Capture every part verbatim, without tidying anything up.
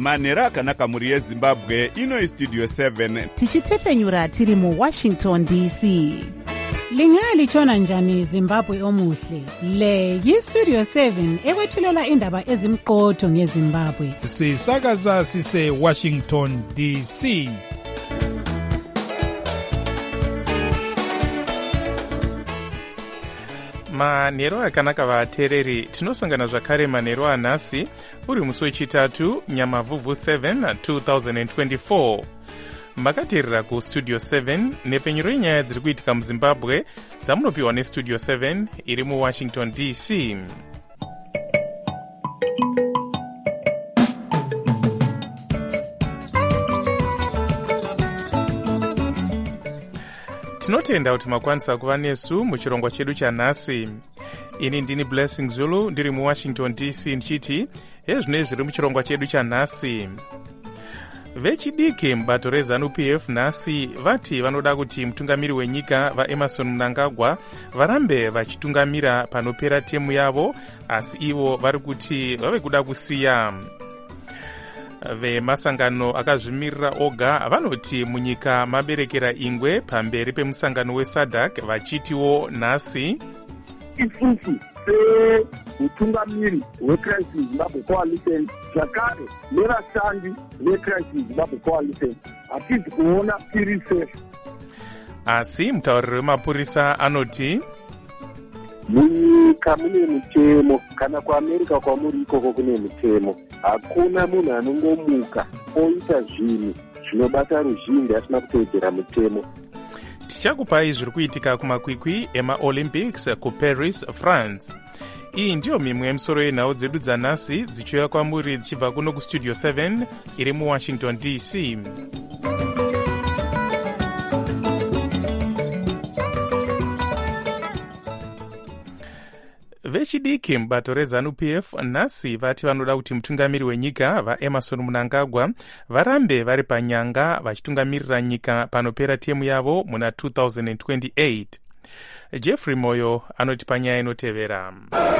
manhero akanaka mhuri yezimbabwe. Ino istudio seven tichitefenyura tiri muwashington D C. Lingalitshona njani Zimbabwe omuhle? Le yistudio seven ekwethulela indaba ezimqotho ngeZimbabwe. Sisakaza sise Washington D C. Manhero akanaka vateereri, tinosangana zvakare manhero anhasi uri musi wechitatu Nyamavhuvhu seven two thousand twenty-four. Makateerera kustudio seven nepfenyuro yenyaya dziri kuitika muZimbabwe dzamunopiwa nestudio seven iri muWashington D C. Tinotenda kuti makwanisa kuva nesu muchirongwa chedu chanhasi. Ini ndini Blessing Zulu ndiri muWashington D C ndichiti hezvinoi zviri muchirongwa chedu chanhasi. Vechidiki mubato reZANU P F nhasi vati vanoda kuti mutungamiri wenyika vaEmmerson Mnangagwa varambe vachitungamira panopera temu yavo, asi ivo vari kuti vave kuda kusiya. Vemasangano akazvimirira oga vanoti munyika maberekera ingwe pamberi pemusangano weSADC, vachitiwo nhasi isusu semutungamiri weCrisis Zimbabwe Coalition zvakare nevashandi veCrisis Zimbabwe Coalition hatisi kuona tiri safe. Asi mutauriri wemapurisa anoti munyika mune mutemo, kana kuAmerica kwamuri ikoko kune mutemo. Hakuna munhu anongomuka oita zvinhu zvinobata ruzhinji asina kuteedzera mutemo. Tichakupai zviri kuitika kumakwikwi emaOlympics kuParis, France. Iyi ndiyo mimwe yemisoro yenhau dzedu dzanhasi dzichiuya kwamuri dzichibva kuno kustudio seven iri muWashington D C. Vechidiki mubato reZANU P F nhasi vati vanoda kuti mutungamiri wenyika vaEmmerson Mnangagwa varambe vari panyanga vachitungamirira nyika panopera temu yavo muna two thousand twenty-eight. Jeffrey Moyo anoti panyaya inotevera.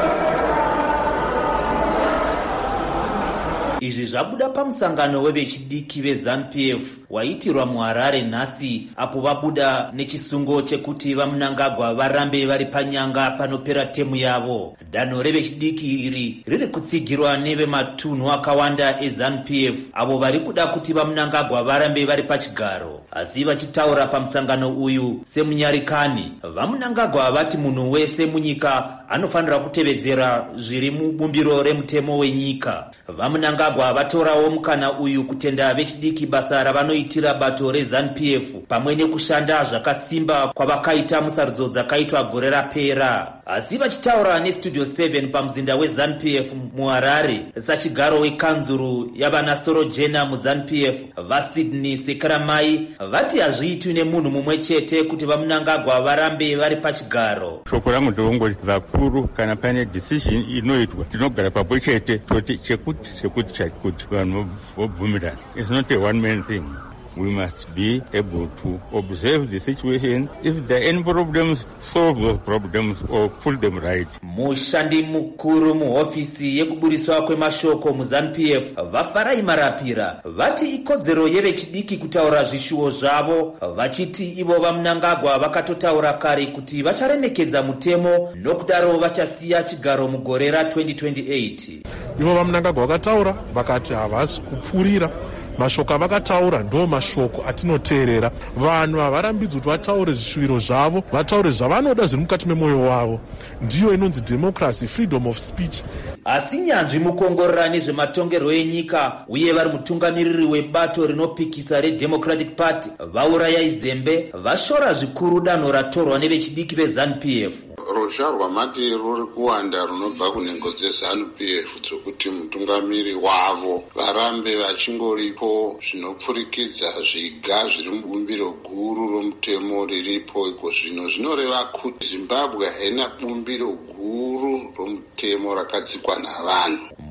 Izvi zvabuda pamusangano wevechidiki veZANU P F waitirwa muHarare nhasi, apo vabuda nechisungo chekuti vaMnangagwa varambe vari panyanga panopera temu yavo. Danho revechidiki iri riri kutsigirwa nevematunhu akawanda eZANU P F avo vari kuda kuti vaMnangagwa varambe vari pachigaro. Asi vachitaura pamusangano uyu semunyarikani, vaMnangagwa vati munhu wese munyika anofanira kutevedzera zviri mubumbiro remutemo wenyika. VaMnangagwa vatorawo mukana uyu kutenda vechidiki basa ravanoitira bato reZANU P F pamwe nekushanda zvakasimba kwavakaita musarudzo dzakaitwa gore rapera. Asi vachitaura nestudio seven pamuzinda weZANU P F muHarare sachigaro wekanzuru yavanasoro jena muZANU P F vaSydney Sekaramai vati hazviitwi nemunhu mumwe chete kuti vaMnangagwa varambe vari pachigaro. Shoko rangu ndongoti vakuru kana pane decision inoitwa tinogara pamwe chete toti chekuti chekuti chekuti vanhu vobvumirana. It's not a one man thing. We must be able to observe the situation. If there are any problems, solve those problems or put them right. Mushandi mukuru muhofisi yekuburiswa kwemashoko muZANU P F vaFarai Marapira vati ikodzero yevechidiki kutaura zvishuwo zvavo, vachiti ivo vaMnangagwa vakatotaura kare kuti vacharemekedza mutemo nokudaro vachasiya chigaro mugore ra twenty twenty-eight. Ivo vaMnangagwa vakataura vakati havasi kupfurira. Mashoko avakataura ndo mashoko atinoteerera. Vanhu havarambidzwi kuti vataure zvishuwiro zvavo, vataure zvavanoda zviri mukati memwoyo wavo. Ndiyo inonzi democracy, freedom of speech. Asi nyanzvi mukongorora nezvematongerwo enyika uye vari mutungamiriri webato rinopikisa reDemocratic Party vauraya Zembe vashora zvikuru danho ratorwa nevechidiki veZANU P F. Ruzha rwamati ruri kuwanda runobva kunhengo dzeZANU P F dzokuti mutungamiri wavo varambe vachingoripo zvinopfurikidza zviga zviri mubumbiro guru romutemo riripo iko zvino. Zvinoreva kuti Zimbabwe haina bumbiro guru romutemo rakadzikwa navanhu.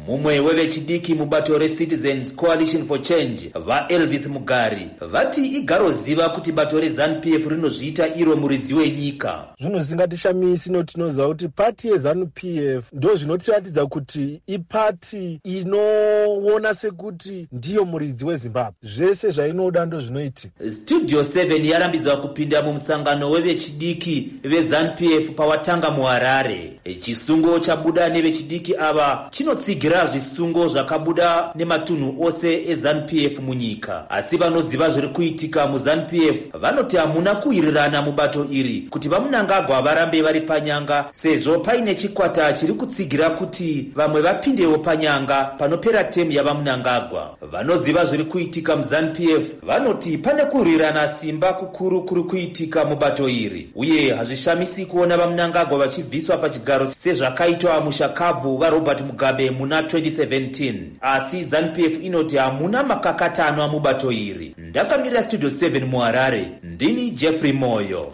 mumwe wevechidiki mubato reCitizens Coalition for Change vaElvis Mugari vati igaroziva kuti bato reZANU P F rinozviita iro muridzi wenyika. Zvinhu zvingatishamisi notinoziva kuti pati yeZANU P F ndo zvinotiratidza kuti ipati inoona sekuti ndiyo muridzi weZimbabwe. Zvese zvainoda ndo zvinoitika. Studio seven yarambidzwa kupinda mumusangano wevechidiki veZANU P F pawatanga muHarare. Chisungo chabuda nevechidiki ava chinotsigira zvisungo zvakabuda nematunhu ose eZANU P F munyika. Asi vanoziva zviri kuitika muZANU P F vanoti hamuna kuwirirana mubato iri kuti vamunangagwa varambe vari panyanga, sezvo paine chikwata chiri kutsigira kuti vamwe vapindewo panyanga panopera temu yavamunangagwa. Vanoziva zviri kuitika muZANU P F vanoti pane kuwirirana simba kukuru kuri kuitika mubato iri, uye hazvishamisi kuona vamunangagwa vachibviswa pachigaro sezvakaitwa mushakabvu vaRobert Mugabe muna twenty seventeen. Asi ZANU P F inoti hamuna makakatanwa mubato iri. Ndakamira Studio seven muHarare, ndini Jeffrey Moyo.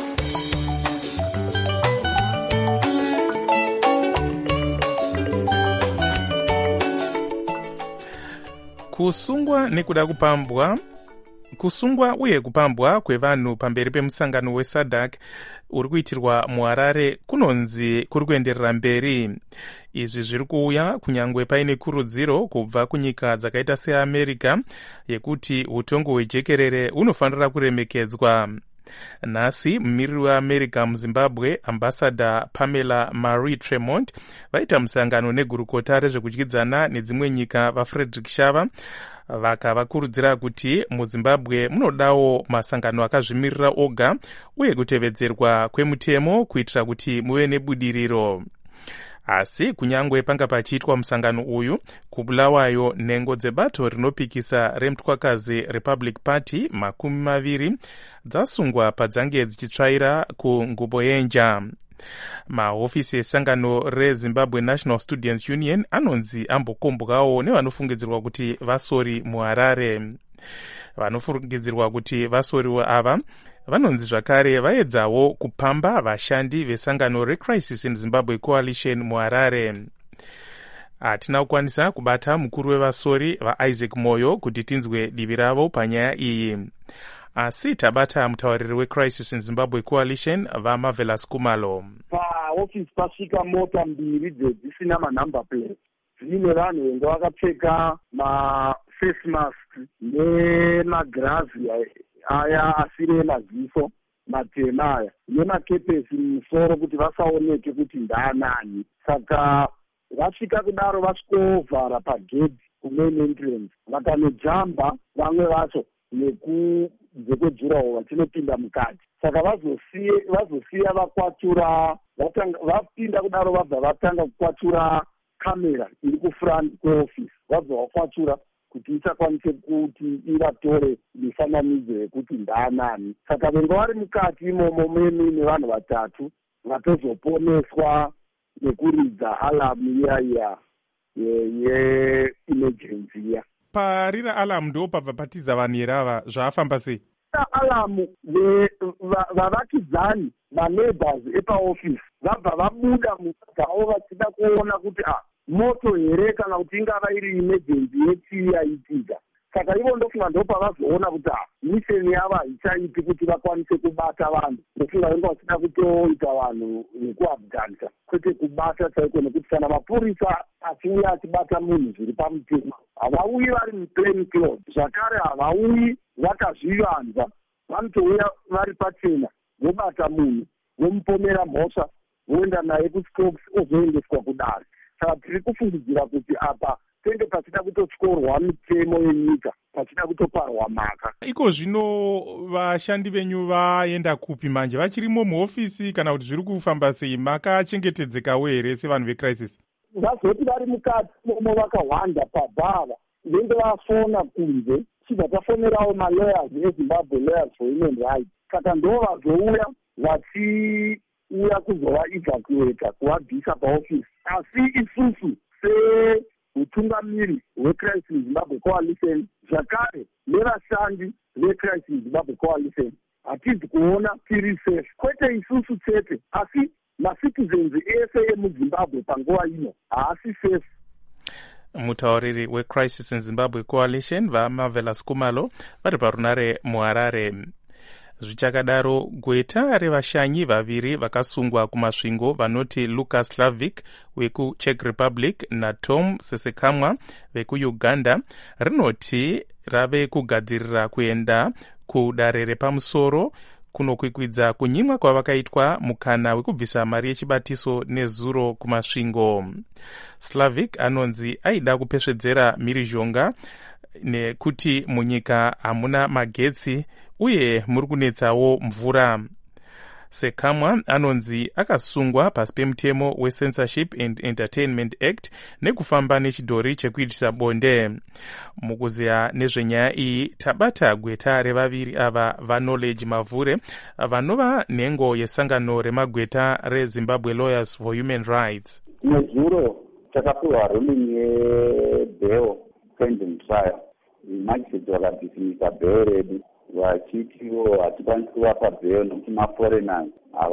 Kusungwa nekuda kupambwa kusungwa uye kupambwa kwevanhu pamberi pemusangano weSADC uri kuitirwa muHarare kunonzi kuri kuenderera mberi. Izvi zviri kuuya kunyangwe paine kurudziro kubva kunyika dzakaita seAmerica yekuti utongo hwejekerere unofanira kuremekedzwa. Nhasi mumiriri weAmerica muZimbabwe ambassador Pamela Marie Tremont vaita musangano negurukota rezvekudyidzana nedzimwe nyika vaFrederick Shava vakavakurudzira kuti muZimbabwe munodawo masangano akazvimirira oga uye kutevedzerwa kwemutemo kuitira kuti muve nebudiriro. Asi kunyangwe panga pachiitwa musangano uyu, kubulawayo nhengo dzebato rinopikisa remutwakazi Republic Party makumi maviri dzasungwa padzange dzichitsvaira kungubo yenja. Mahofisi esangano reZimbabwe National Students Union anonzi ambokombwawo nevanofungidzirwa kuti vasori muHarare. Vanofungidzirwa kuti vasoriwo ava vanonzi zvakare vaedzawo kupamba vashandi vesangano reCrisis in Zimbabwe Coalition muHarare. Hatina kukwanisa kubata mukuru wevasori vaIsaac Moyo kuti tinzwe divi ravo panyaya iyi. Asi tabata mutauriri weCrisis in Zimbabwe Coalition vaMarvelous Kumalo. Paofisi pasvika mota mbiri dzisina manumber plate dzine vanhu venga vakapfeka maface mask nemagirazi aya asiri emaziso matema aya nemakepesi mumusoro kuti vasaoneke kuti ndaanani. Saka vasvika kudaro vasvikovhara pagedhi kumain entrance vakanojamba vamwe vacho nekunze kwejuraho vachinopinda mukati. Saka vazosiye vazosiya vakwatura vapinda kudaro vabva vatanga kukwatura kamera iri kufront kweofisi, vabva vakwatura kuti isakwanise kuti ivatore mifananidzo yekuti ndaanani. Saka venga vari mukati imomo muine vanhu vatatu vatozoponeswa nekuridza alamu iya iya ye-emergency iya. Parira alamu ndo pabva patiza vanhu here ava zvaafamba sei? Alamu vavakidzani maneighbors epaofisi vabva vabuda muzao vachida kuona kuti ah moto here kana kuti ingava iri emergency yetii yaitika. Saka ivo ndofunga ndo pavazoona kuti ah misheni yavo haichaiti kuti vakwanise kubata vanhu. Ndofunga venga vachida kutoita vanhu vekuabdanta kwete kubata chaiko, nekuti kana mapurisa achiuya achibata munhu zviri pamutemo havauyi vari muplain clothes, zvakare havauyi vakazvivanza, vanotouya vari pachena vobata munhu vomupomera mhosva voenda naye kuspokes ozoendeswa kudare. Saka tiri kufungidzira kuti apa tenge pachida kutotyorwa mitemo yenyika, pachida kutoparwa mhaka. Iko zvino vashandi venyu vaenda kupi manje? Vachirimo muofisi kana kuti zviri kufamba sei? Makachengetedzekawo here sevanhu veCrisis? Vazoti vari mukati momo vakawanda pabhava venge vafona kunze chibva tafonerawo malawyers eZimbabwe Lawyers for Human Rights. Saka ndo vazouya vachiuya kuzovaevacuata kuvabvisa paofisi. Asi isusu seutungamiri hweCrisis in Zimbabwe Coalition zvakare nevashandi veCrisis in Zimbabwe Coalition hatizi kuona tiri safe, kwete isusu chete asi macitizens ese emuZimbabwe panguva ino haasi safe. mutauriri weCrisis in Zimbabwe Coalition vaMarvelous Kumalo vari parunare muHarare. Zvichakadaro, gweta revashanyi vaviri vakasungwa kumasvingo vanoti Lucas Slavic wekuCzech Republic naTom Sesekamwa vekuUganda rinoti rave kugadzirira kuenda kudare repamusoro kunokwikwidza kunyimwa kwavakaitwa mukana wekubvisa mari yechibatiso nezuro kumasvingo. Slavic anonzi aida kupesvedzera mhirizhonga nekuti munyika hamuna magetsi uye muri kunetsawo mvura. Sekamwa anonzi akasungwa pasi pemutemo weCensorship and Entertainment Act nekufamba nechidhori chekuitisa bonde. Mukuziya nezvenyaya iyi tabata gweta revaviri ava vaKnowledge Mavhure vanova nhengo yesangano remagweta reZimbabwe Lawyers for Human Rights. Nezuro takapiwa ruling yebail pending trial. Magistrates vakadhisimisa bail redu vachitiwo hatikwanisi kuvapa bail nokuti maforeigners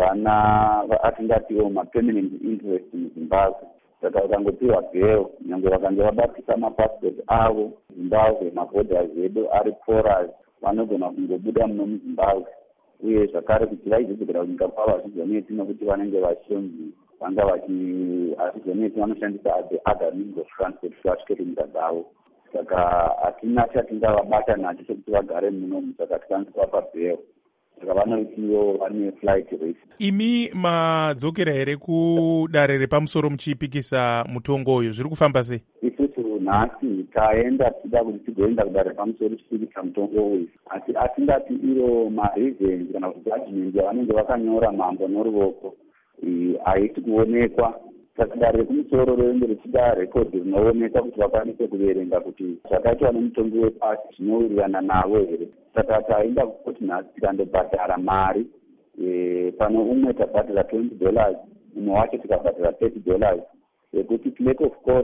havana atingatiwo mapermanent interest muZimbabwe. Saka vakangopiwa bail nyange vakange vabatisa mapassport avo Zimbabwe, maborders edu ari porous, vanogona kungobuda muno muZimbabwe. Uye zvakare kuti vaizodzokera kunyika kwavo hazvizoneti nokuti vanenge vachionzi vanga vachi hazvizoneti vanoshandisa other means of transport kuti vasvike kunyika dzavo. Saka hatina chatingavabata nacho sekuti vagare muno, saka tikwanisa kuvapa bail. Saka vanoitiwo vane flight race. Imi madzokera here kudare repamusoro muchipikisa mutongo uyu, zviri kufamba sei? Isusu nhasi taenda tichida kuti tigoenda kudare repamusoro tichipikisa mutongo uyu, asi atingati iro mareasons kana kuti judgment yavanenge vakanyora mambo noruoko haiti kuonekwa. Saka dare rekumusoro roende richida rekodhi rinooneka kuti vakwanise kuverenga kuti zvakaitwa nemutongo wepasi zvinowirirana navo here. Saka taenda kuti nhasi tikandobhadhara mari, pano umwe tabhadhara twenty dollars, umwe wacho tikabhadhara thirty dollars, yekuti clerk of court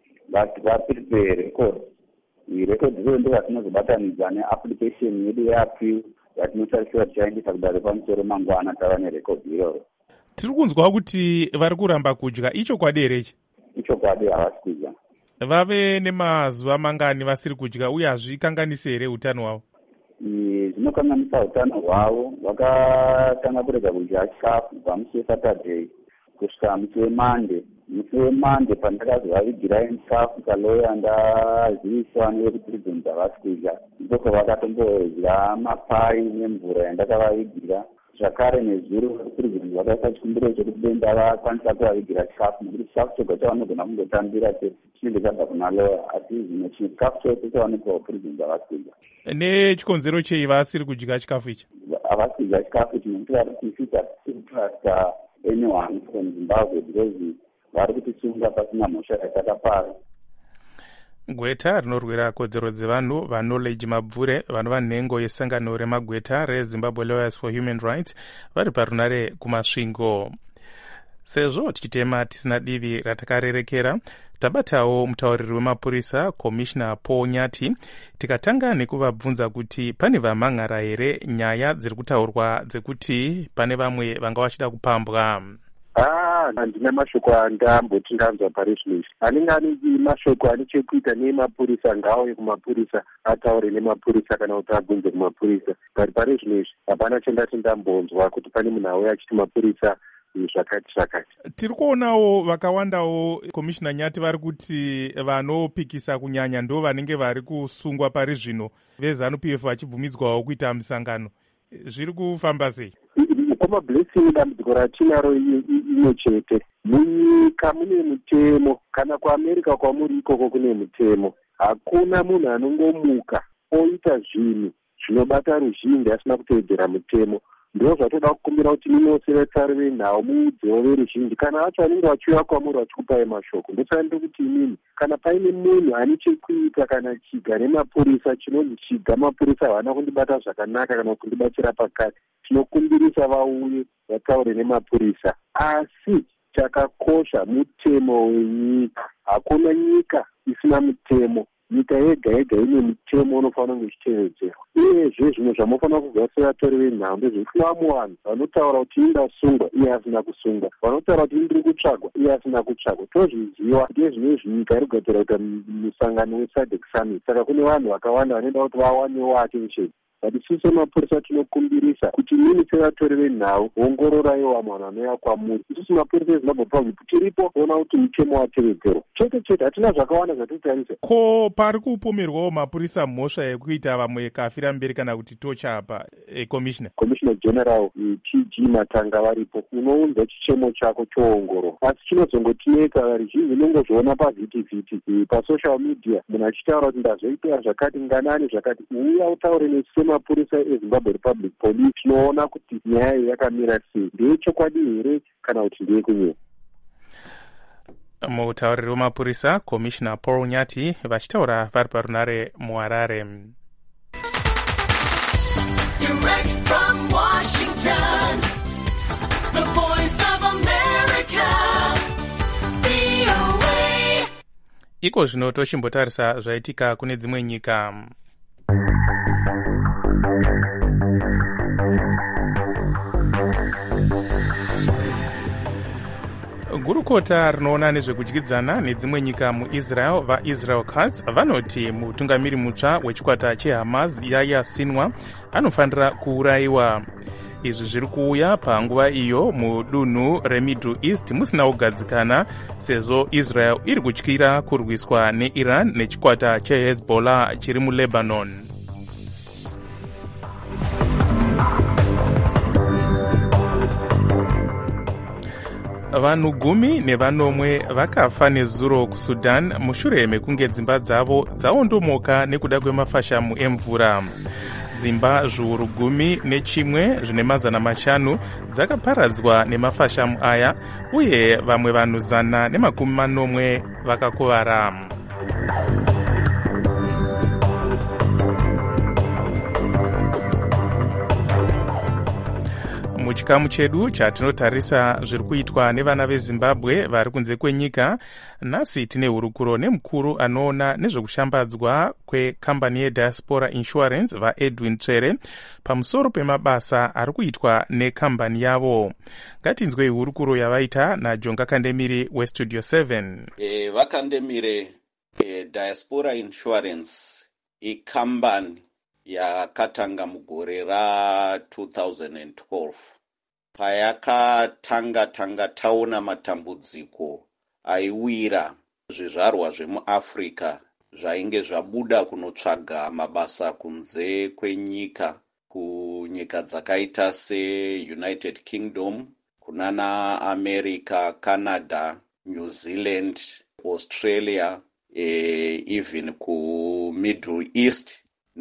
vaprepare record. Record iroyo ndo vatinozobatanidza neapplication yedu yeappeal yatinotarisira tichaendesa kudare repamusoro mangwana tava nerecord iroro. Tiri kunzwa kuti vari kuramba kudya, ichokwadi here ichi? Ichokwadi, havasi kudya. Vave nemazuva mangani vasiri kudya uye hazvikanganisi here utano hwavo? Zvinokanganisa utano hwavo. Vakatanga kurega kudya chikafu kubva musi weSaturday kusvika musi weMonday. Musi weMonday pandakazovavigirai chikafu kaloya ndaziviswa nevekuprison havasi kudya, ndoko vakatombodya mapai nemvura yandakavavigira. Zvakare nezuro prison vakaisa chikumbiro chekuti denda vakwanisa kuvavigira chikafu, nokuti chikafu choga chavanogona kungotambira chinenge chabva kuna loya, asi zvino chikafu chose chavanogona prison havasi kudya. Nechikonzero chei vasiri kudya chikafu ichi? Havasi kudya chikafu ichi nokuti vari kutisisa trust anyone from Zimbabwe because vari kutisunga pasina mhosva yatakapara. Gweta rinorwira kodzero dzevanhu vaKnowledge Mavhure vanova nhengo yesangano remagweta reZimbabwe Lawyers for Human Rights vari parunare kumasvingo. Sezvo tichitema tisina divi ratakarerekera, tabatawo mutauriri wemapurisa Commissioner Paul Nyati tikatanga nekuvabvunza kuti pane vamhan'ara here nyaya dziri kutaurwa dzekuti pane vamwe vanga vachida kupambwa. Ah, handina mashoko andamboti ndanzwa parizvino. Anenge ane mashoko ane chekuita nemapurisa ngaauye kumapurisa ataure nemapurisa kana kuti abvunze kumapurisa. Pari parizvino izvi hapana chandati ndambonzwa kuti pane munhu auya achiti mapurisa zvakati zvakati. Tiri kuonawo vakawandawo Komishina Nyati vari kuti vanopikisa kunyanya ndo vanenge vari kusungwa pari zvino veZANU-P F vachibvumidzwawo kuita misangano. Zviri kufamba sei? Blessing dambudziko ratinaro imwe chete. Munyika mune mutemo, kana kuAmerica kwamuri ikoko kune mutemo. Hakuna munhu anongomuka oita zvinhu zvinobata ruzhinji asina kuteedzera mutemo. Ndo zvatoda kukumbira kuti munosevetsari venhau muudzewo veruzhinji kana vacho vanenge vachiuya kwamuri vachikupai mashoko. Ndotsanda kuti inini kana paine munhu ane chekuita kana chiga nemapurisa chinonzi chiga mapurisa havana kundibata zvakanaka kana kundibatsira pakati, tinokumbirisa vauye vataure nemapurisa. Asi chakakosha mutemo wenyika. Hakuna nyika isina mutemo. nyika yega yega ine mitemo unofanira kunge ichitevedzera. Uyezve zvimwe zvamunofanira kugara sevatori venhamba zvekuna muvanhu vanotaura kuti indasungwa iye asina kusungwa, vanotaura kuti indiri kutsvagwa iye asina kutsvagwa. Tozviziva ndezvinezvi nyika iri kugadzira kuita musangano wesadec summit. Saka kune vanhu vakawanda vanoenda kuti vawanewo attention. But isusu semapurisa tinokumbirisa kuti mini sevatori venhau ongororaiwo vamwe vanhu vanouya kwamuri. Isusu mapurisa eZimbabwe Republic tiripo kuona kuti mitemo watevedzerwa. Chete chete hatina zvakawanda zvatotarisa. Ko pari kupomerwawo mapurisa mhosva yekuita vamwe kafira mberi kana kuti tocha apa commissioner commissioner general T G Matanga varipo. Unounza chichemo chako choongorora, asi chinozongotineka varizhinji unongozviona pavhitivhiti pasocial media munhu achitaura kuti ndazoita zvakati nganani zvakati. Uya utaure nesu mapurisa eZimbabwe Republic Police tinoona kuti nyaya iyi yakamira sei, ndeyechokwadi here kana kuti ndeyekunyema. Mutauriri wemapurisa commissioner Paul Nyati vachitaura vari parunare muHarare. Direct from Washington, the voice of America, V O A. Iko zvino tochimbotarisa zvaitika kune dzimwe nyika. Gurukota rinoona nezvekudyidzana nedzimwe nyika muIsrael vaIsrael Katz vanoti mutungamiri mutsva wechikwata cheHamas Yahya Sinwar anofanira kuurayiwa. Izvi zviri kuuya panguva iyo mudunhu reMiddle East musina kugadzikana sezvo Israel iri kutyira kurwiswa neIran nechikwata cheHezbollah chiri muLebanon. Vanhu gumi nevanomwe vakafa nezuro kuSudan mushure mekunge dzimba dzavo dzaondomoka nekuda kwemafashamu emvura. Dzimba zviuru gumi nechimwe zvine mazana mashanu dzakaparadzwa nemafashamu aya uye vamwe vanhu zana nemakumi manomwe vakakuvara. Muchikamu chedu chatinotarisa zviri kuitwa nevana veZimbabwe vari kunze kwenyika, nhasi tine hurukuro nemukuru anoona nezvekushambadzwa kwekambani yeDiaspora Insurance vaEdwin Tsvere pamusoro pemabasa ari kuitwa nekambani yavo. Ngatinzwei hurukuro yavaita naJonga Kandemiri weStudio seven. E, vakandemire e, Diaspora Insurance ikambani yakatanga mugore ra two thousand twelve payakatanga tanga taona matambudziko aiwira zvizvarwa zvemuAfrica zvainge zvabuda kunotsvaga mabasa kunze kwenyika, kunyika dzakaita seUnited Kingdom, kunana America, Canada, New Zealand, Australia, e, even ku Middle East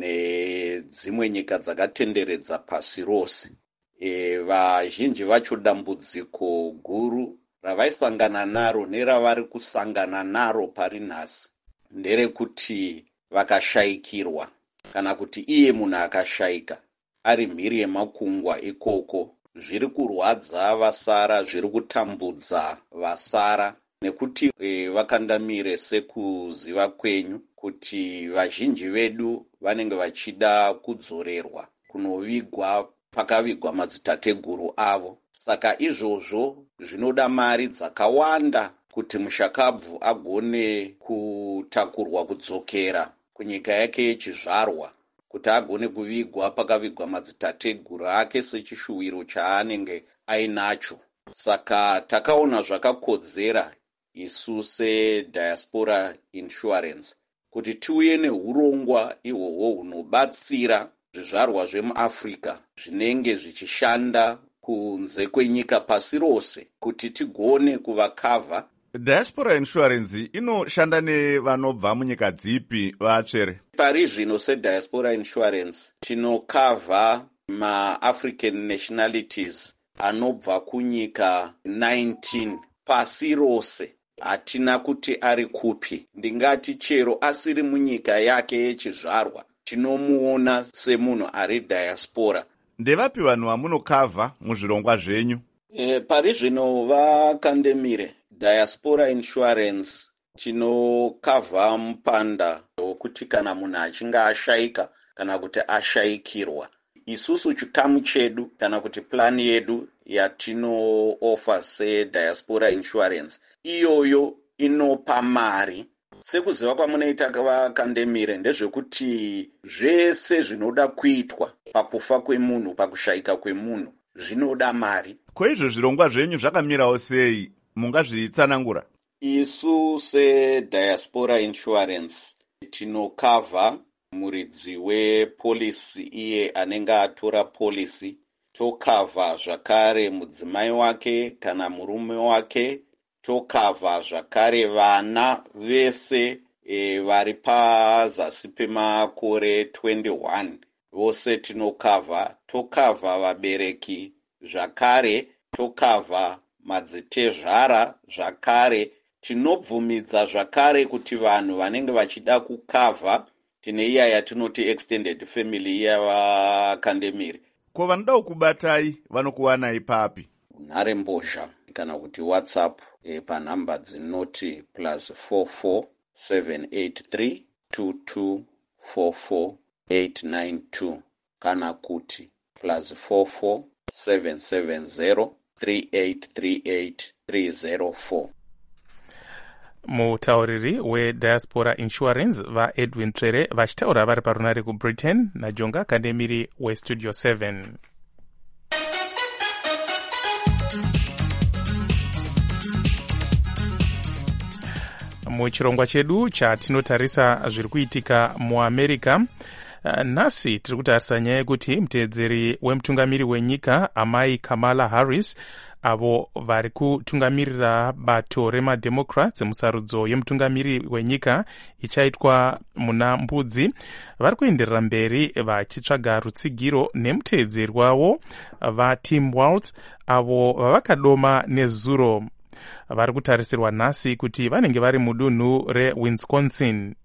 nedzimwe nyika dzakatenderedza pasi rose. E, vazhinji vacho dambudziko guru ravaisangana naro neravari kusangana naro pari nhasi nderekuti vakashayikirwa, kana kuti iye munhu akashayika ari mhiri yemakungwa ikoko. Zviri kurwadza vasara, zviri kutambudza vasara, nekuti e, vakandamire sekuziva kwenyu kuti vazhinji vedu vanenge vachida kudzorerwa kunovigwa pakavigwa madzitateguru avo. Saka izvozvo zvinoda mari dzakawanda kuti mushakabvu agone kutakurwa kudzokera kunyika yake yechizvarwa, kuti agone kuvigwa pakavigwa madzitateguru ake sechishuwiro chaanenge ainacho. Saka takaona zvakakodzera isu seDiaspora Insurance kuti tiuye neurongwa ihwohwo hunobatsira zvizvarwa zvemuAfrica zvinenge zvichishanda kunze kwenyika pasi rose kuti tigone kuvakavha. Diaspora Insurance inoshanda nevanobva munyika dzipi vatsvere? Pari zvino seDiaspora Insurance tinokavha maAfrican nationalities anobva kunyika nineteen pasi rose. Hatina kuti ari kupi, ndingati chero asiri munyika yake yechizvarwa tinomuona semunhu ari diaspora. Ndevapi vanhu vamunokavha muzvirongwa zvenyu? E, pari zvino vakandemire Diaspora Insurance tinokavha mupanda zvekuti kana munhu achinge ashayika kana kuti ashayikirwa, isusu chikamu chedu kana kuti plani yedu yatino-offer se-diaspora insurance, iyoyo inopa mari. Sekuziva kwamunoita vakandemire ndezvekuti zvese zvinoda kuitwa pakufa kwemunhu, pakushayika kwemunhu, zvinoda mari. Koizvo zvirongwa zvenyu zvakamirawo sei? Mungazvitsanangura? Isu se-diaspora insurance tinokavha muridzi wepolisi iye anenge atora polisi, tokavha zvakare mudzimai wake kana murume wake, tokavha zvakare vana vese e, vari pazasi pemakore twenty-one, vose tinokavha. Tokavha vabereki zvakare, tokavha madzitezvara zvakare. Tinobvumidza zvakare kuti vanhu vanenge vachida kukavha, tine iya yatinoti extended family iya vakandemire. Ko vanoda kukubatai vanokuwanai papi? Nhare mbozha kana kuti WhatsApp e, panhamba dzinoti plus four four seven eight three two two four four eight nine two kana kuti plus four four seven seven zero three eight three eight three zero four. Mutauriri wediaspora insurance vaEdwin Trere vachitaura vari parunare kuBritain naJonga Kandemiri westudio seven. Muchirongwa chedu chatinotarisa zviri kuitika muAmerica, nhasi tiri kutarisa nyaya yekuti muteedzeri wemutungamiri wenyika amai Kamala Harris, avo vari kutungamirira bato remademocrats musarudzo yemutungamiri wenyika ichaitwa muna Mbudzi, vari kuenderera mberi vachitsvaga rutsigiro nemuteedzeri wavo vaTim Walz, avo vavakadoma nezuro. Vari kutarisirwa nhasi kuti vanenge vari mudunhu reWisconsin.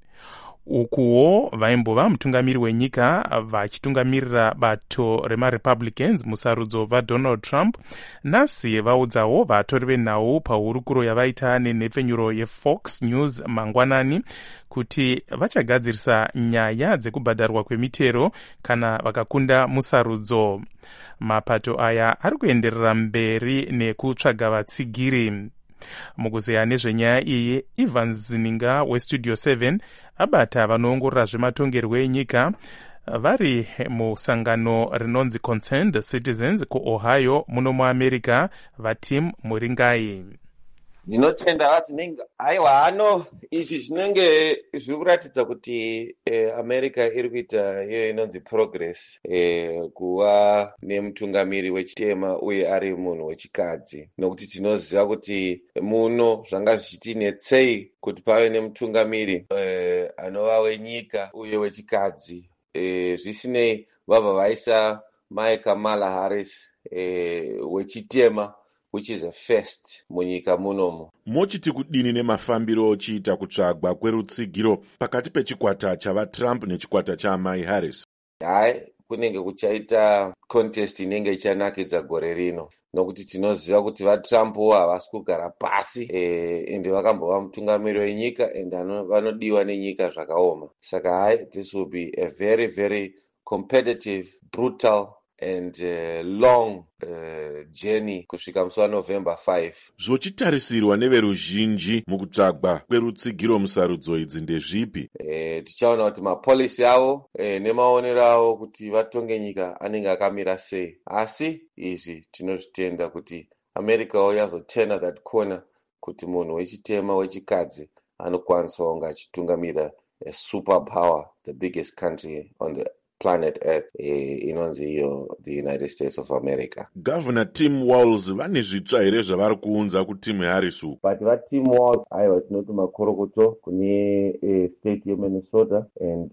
Ukuwo vaimbova mutungamiri wenyika vachitungamirira bato remaRepublicans musarudzo vaDonald Trump. Nhasi vaudzawo vatori venhau pahurukuro yavaita nenhepfenyuro yeFox News mangwanani kuti vachagadzirisa nyaya dzekubhadharwa kwemitero kana vakakunda musarudzo. Mapato aya ari kuenderera mberi nekutsvaga vatsigiri. Mukuzeya nezvenyaya iyi, Ivan Zininga westudio seven abata vanoongorora zvematongerwo enyika vari musangano rinonzi Concerned Citizens kuOhio muno muAmerica. vaTim Muringai: ndinotenda vazininga. Aiwa, hano izvi zvinenge zviri kuratidza kuti eh, America iri kuita iyo inonzi progress eh, kuva nemutungamiri wechitema uye ari munhu wechikadzi, nokuti tinoziva kuti muno zvanga zvichitinetsei kuti pave nemutungamiri eh, anova wenyika uye wechikadzi. Eh, zvisinei vabva vaisa mai Kamala Harris eh, wechitema, which is a first munyika munomu. Mochiti kudini nemafambiro ochiita kutsvagwa kwerutsigiro pakati pechikwata chavaTrump nechikwata chaamai Harris? Hai, kunenge kuchaita contest inenge ichanakidza gore rino, nokuti tinoziva kuti vaTrump havasi kugara pasi eh, ende vakambova mutungamiri wenyika ende vanodiwa nenyika zvakaoma. Saka hai, this will be a very very competitive, brutal and uh, long uh, journey kusvika musi waNovember five. Zvochitarisirwa neveruzhinji mukutsvagwa kwerutsigiro musarudzo idzi ndezvipi? Eh, tichaona kuti mapolisi avo eh, nemaonero avo kuti vatonge nyika anenge akamira sei. Asi izvi tinozvitenda kuti America yazotena that corner kuti munhu wechitema wechikadzi anokwanisa kunge achitungamira a superpower, the biggest country on the planet Earth, eh, inonzi iyo the United States of America. Governor Tim Walz vane zvitsva here zvavari kuunza kuTim Harris? But vaTim Walz aiwa tinoti makorokoto kune eh, state yeMinnesota and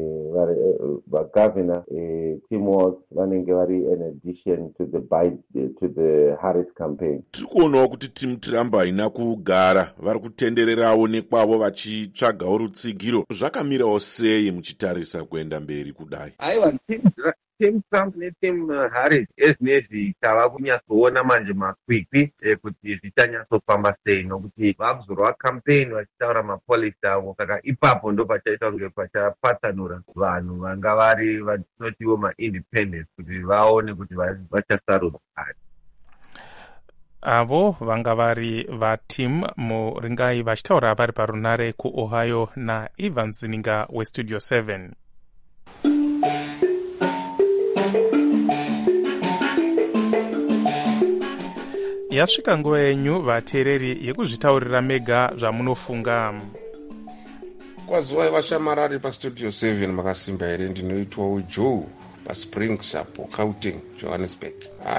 vagovernor eh, eh, Tim Walz vanenge vari in addition to the Biden, to the Harris campaign. Tiri kuonawo kuti Tim Trump haina kugara, vari kutendererawo nekwavo vachitsvagawo rutsigiro. Zvakamirawo sei muchitarisa kuenda mberi kudai? Aiwa, Tim team Trump neteam uh, Harris ezvinezvi tava kunyatsoona manje makwikwi ekuti zvichanyatofamba sei, nokuti vakuzorwa campaign vachitaura mapolisi avo, saka ipapo ndo pachaita kunge pachapatsanura vanhu vanga vari vatinotiwo maindependence kuti vaone kuti vachasarudza ari. avo vanga vari vatim muringai vachitaura vari parunare kuohio naEvans Ninga westudio seven. Yasvika nguva yenyu vateereri yekuzvitaurira mega zvamunofunga. Kwaziwai vashamarari pastudio seven makasimba here, ndinoitwawo Joe paSprings apo Gauteng, Johannesburg.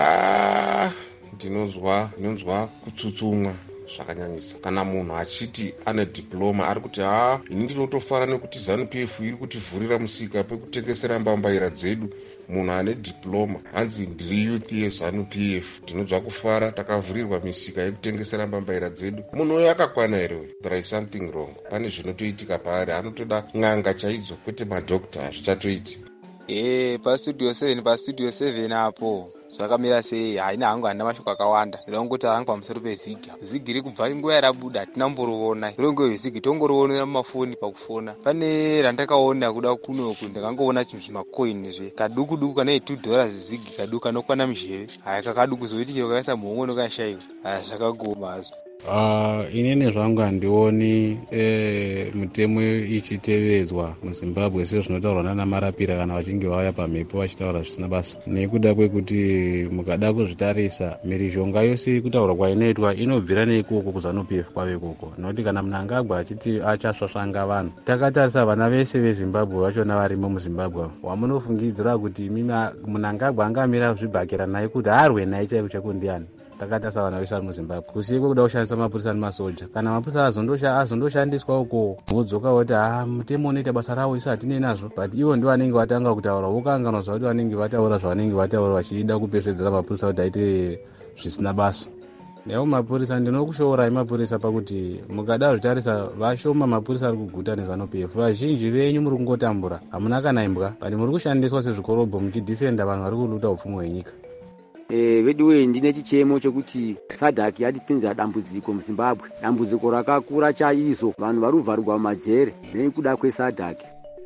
Ah, ndinozwa ndinonzwa kutsutsumwa zvakanyanyisa kana munhu achiti ane diploma ari kuti ha ini ndinotofara nekuti ZANU-P F iri kutivhurira musika pekutengesera mbambaira dzedu. Munhu ane diploma hanzi ndiri youth yeZANU-P F, ndinonzwa kufara, takavhurirwa misika yekutengesera mbambaira dzedu. Munhu uyo akakwana here? There is something wrong. Pane zvinotoitika paari, anotoda n'anga chaidzo kwete madhokta, hazvichatoiti. Eh, pastudio seven pastudio seven apo zvakamira sei? Haina hangu handina mashoko akawanda, ndinongoti hangu pamusoro pezigi. Zigi riri kubva nguva yarabuda hatina mboriona, rongo vezigi tongoriona mumafoni pakufona. Pane randakaona kuda kunoku ndakangoona chinhu zvimakoini zve kaduku duku kana two dollars zigi kaduku kanokwana muzheve. Haya kakaduku zoiti chero kakaisa muhongo nokashaiwa. Haya zvakagoma hazvo. Uh, inini zvangu handioni eh, mitemo ichitevedzwa muZimbabwe sezvinotaurwa nana marapira kana vachinge vauya pamhepo vachitaura zvisina basa, nekuda kwekuti mukada kuzvitarisa mhirizhonga yose iri kutaurwa kwainoitwa inobvira neikoko kuZANU-P F kwave ikoko, nokuti kana Mnangagwa achiti achasvasvanga vanhu, takatarisa vana vese veZimbabwe vachona varimo muZimbabwe, wamunofungidzira kuti Mnangagwa angamira zvibhakera naye kuti arwe naye chaiko chaiko ndiani? Takatarisa vana vese vari muZimbabwe, kusiye kwekuda kushandisa mapurisa nemasoja. Kana mapurisa azondoshandiswa uko vodzoka voti ha mutemo unoita basa ravo isu hatinei nazvo, but ivo ndivo vanenge vatanga kutaura, vokanganwa kuti vanenge vataura zvavanenge vataura vachida kupesvedzera mapurisa kuti aite zvisina basa. Nevo mapurisa ndinokushoora mapurisa pakuti mukada zvitarisa vashoma mapurisa ari kuguta neZANU-P F. Vazhinji venyu muri kungotambura, hamuna kana imbwa, but muri kushandiswa sezvikorobho muchidhifenda vanhu vari kuluta upfumi hwenyika. Eh, veduwe ndine chichemo chokuti SADC yatipinza dambudziko muZimbabwe, dambudziko rakakura chaizvo, vanhu vari kuvharirwa mumajere nekuda kweSADC.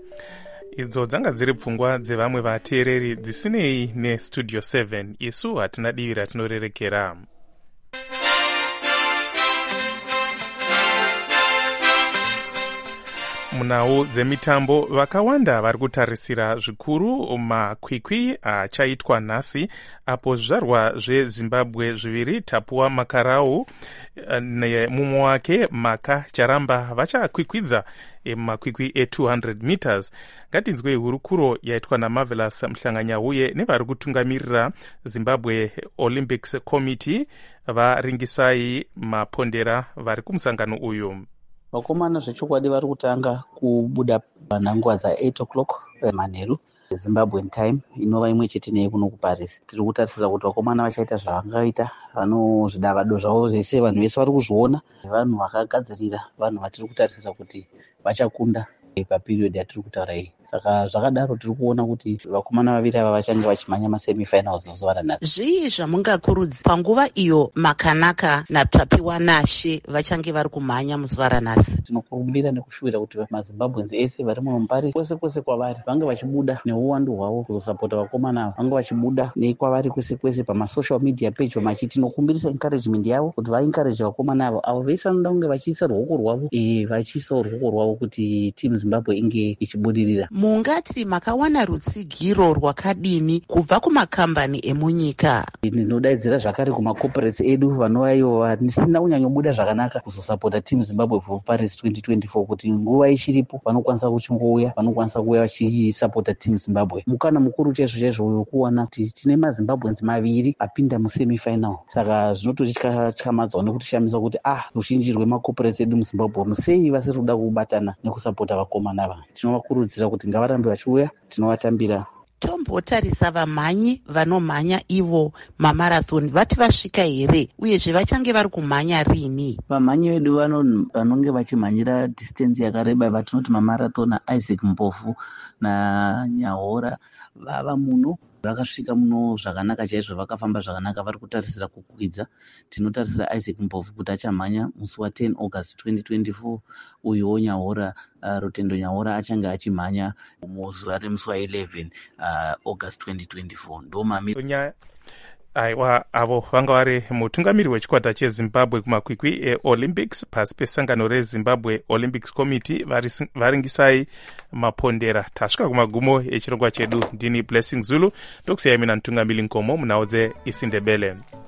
Idzo dzanga dziri pfungwa dzevamwe vateereri dzisinei nestudio seven. Isu hatina divi ratinorerekera. Munhau dzemitambo vakawanda vari kutarisira zvikuru makwikwi achaitwa nhasi, apo zvizvarwa zveZimbabwe zviviri Tapua Makarau nemumwe wake Maka Charamba vachakwikwidza makwikwi e-two hundred meters. Ngatinzwe hurukuro yaitwa naMarvelous Mhlanganyahuye nevari kutungamirira Zimbabwe Olympics Committee varingisai mapondera vari kumusangano uyu. Vakomana zvechokwadi vari kutanga kubuda panhanguva dza-eight o'clock manheru Zimbabwean time, inova imwe chete neye kuno kuParis. Tiri kutarisira kuti vakomana vachaita zvavangaita, vanozvidavado zvavo zvese vanhu vese vari kuzviona, vanhu vakagadzirira, vanhu vatiri kutarisira kuti vachakunda paperiodi yatiri kutaura iyi. Saka zvakadaro tiri kuona kuti vakomana vaviri ava vachange vachimhanya masemifinals zuva ranhasi. Zvii zvamungakurudza panguva iyo Makanaka naTapiwa Nashe vachange vari kumhanya muzuva ranhasi? Tinokurumbira nekushuvira kuti maZimbabweans ese vari muno muParis kwese kwese kwavari vange vachibuda neuwandu hwavo kusapota vakomana ava, vange vachibuda nekwavari kwese kwese pamasocial media page vachiti tinokumbirisa encouragement yavo kuti vaencourage vakomana avo avo vese vanoda kunge vachiisa ruoko rwavo eh vachiisa ruoko rwavo kuti timu Zimbabwe inge ichibudirira. Mungati makawana rutsigiro rwakadini kubva kumakambani emunyika? Ndinodaidzira zvakare kumacorporates edu vanova ivo vanisina kunyanyobuda zvakanaka kuzosapota timu Zimbabwe for Paris twenty twenty-four, kuti nguva ichiripo vanokwanisa kuchingouya, vanokwanisa kuuya vachisapota timu Zimbabwe. Mukana mukuru chaizvo chaizvo uyo kuona kuti tine maZimbabweans maviri apinda musemifinal. Saka zvinototityamadza nekutishamisa kuti ah ruzhinji rwemacorporates edu muZimbabwe musei vasiri kuda kubatana nekusapota vakomana ava. Tinovakurudzira kuti ngavarambe vachiuya, tinovatambira tombotarisa vamhanyi vanomhanya ivo mamarathon vati vasvika here uyezve vachange vari kumhanya rini? Vamhanyi vedu vanonge vachimhanyira distance yakareba vatinoti mamarathon aisaac mpofu nanyahora vava muno vakasvika muno zvakanaka chaizvo, vakafamba zvakanaka, vari kutarisira kukwidza. Tinotarisira Isaac Mpofu kuti achamhanya musi wa10 August twenty twenty-four, uyuwo Nyahora uh, Rutendo Nyahora achange achimhanya muzuva remusi wa11 uh, August twenty twenty-four. ndo mamiri aiwa avo vanga vari mutungamiri wechikwata chezimbabwe kumakwikwi eolympics pasi pesangano rezimbabwe olympics committee varingisai mapondera. tasvika kumagumo echirongwa chedu. ndini Blessing Zulu ndokusiyai mina mutungamiri nkomo munhau dzeisindebele.